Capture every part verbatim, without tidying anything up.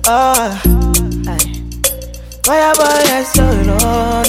Ah, aye. Fire boy, I saw it on.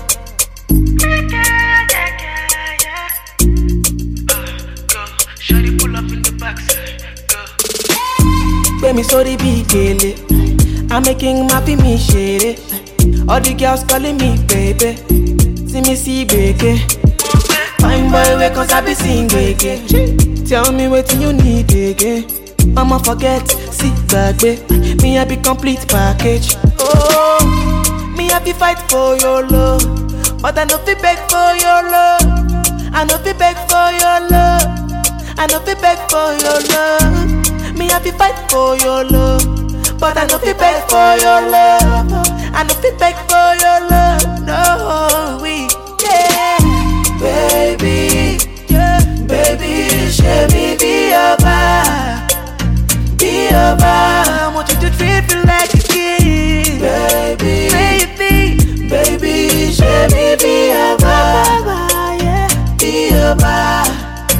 Shawty pull up in the backside, go. Baby, so the big gele. I'm making my me shady. All the girls calling me baby. See me see baby. Fine boy, wake cause I be sing again. Tell me what you need again. I'ma forget, sit back, babe. Me I be complete package. Oh, me I be fight for your love, but I no fi beg for your love. I no fi beg for your love. I no fi beg for your love. Me I be fight for your love, but I no fi beg for your love. I no fi beg for your love. No, we yeah, baby, yeah, baby, show me be your vibe. Be your vibe. I want you to treat me like a kid, baby, baby, baby, show me be your vibe, yeah, be your vibe.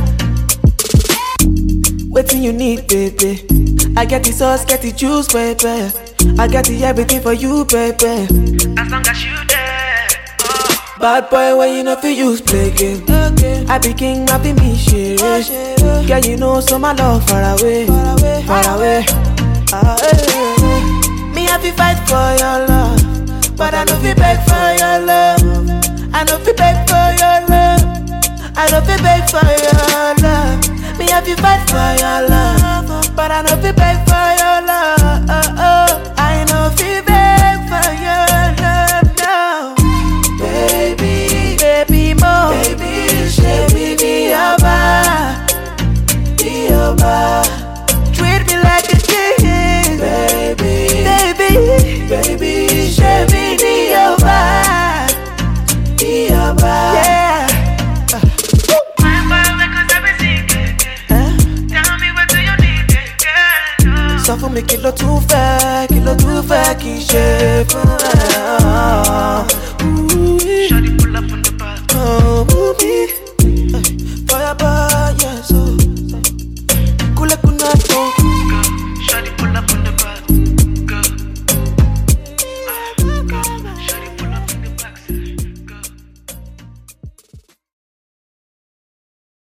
Waiting you need, baby. I get the sauce, get the juice, baby. I got the everything for you, baby. As long as you there, oh. Bad boy, when you know fi use play game. Okay. I be king, I be me shit. Oh, girl, you know so my love far away, far away, far away. Ah, hey, hey. Me I fi fight for your love, but I know fi beg for your love. I know fi beg for your love. I know fi beg for your love. Me I fi fight for your love, but I know fi beg for your love. Oh, oh. I know fi beg for your love now. Baby, baby mo, baby, baby, be your vibe, be your vibe. Treat me like a king, baby, baby, baby, baby, be your vibe, be your vibe. Yeah. Fine boy, wake cause I be singing. Tell me what do you need, girl? Sọ fún mi kí ló tún fẹ́, kí ló tún fẹ́ kí n ṣe fún ẹ.